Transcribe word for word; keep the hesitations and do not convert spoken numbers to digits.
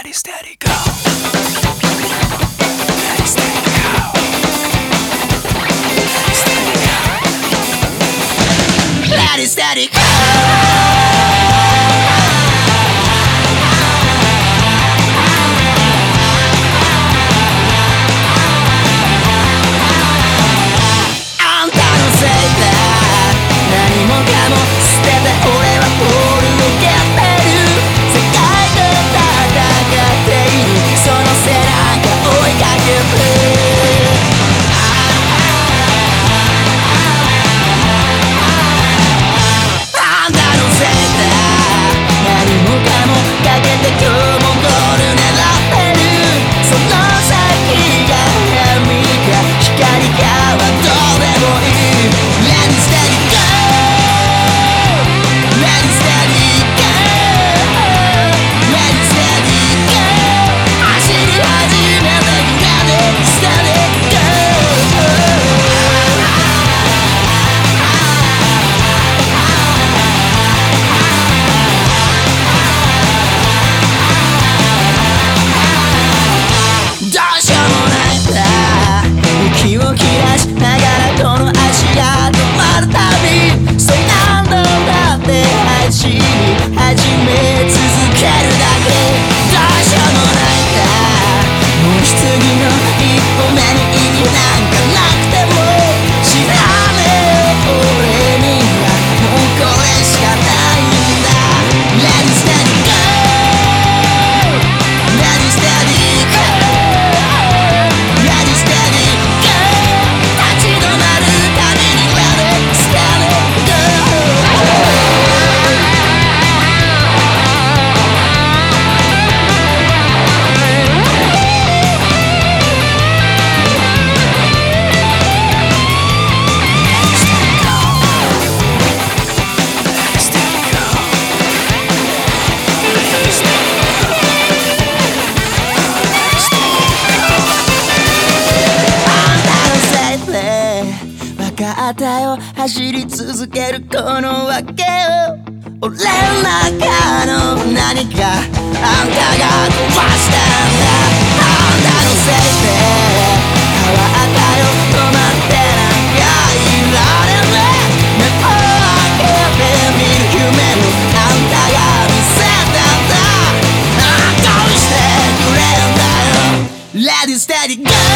Ready, steady, go. Ready, steady, go. Ready, steady, go.あんたのせいだ。何もかも捨てて俺はボールを蹴ってる。世界と戦っている。その背中追いかける。あんたのせいだ。何もかもかけて今日もゴール狙ってる。その先が闇か光かはどうでもいい。Ready, steady, go. Ready, steady, go. Ready, steady, go. 走り始めて Ready, steady, go. どうしようもないんだ。息を切らしながらこの足が止まるたび、そう何度だって走り始め続けるだけ。どうしようもないんだ。もう次の一歩目に意味なんかなくても知らねえ俺にはもうこれしかないんだ。 Ready, steady, go. Ready, steady, go. Ready, steady, go. 立ち止まるたびに Ready, steady, go. あんたのせいで分かったよ。走り続けるこのわけを。俺の中の何かあんたが壊したんだ。あんたのせいで変わったよ。止まってなんかいられねえ。目を開けて見る夢もあんたが見せたんだ。ああどうしてくれんだよ。Ready, steady, go.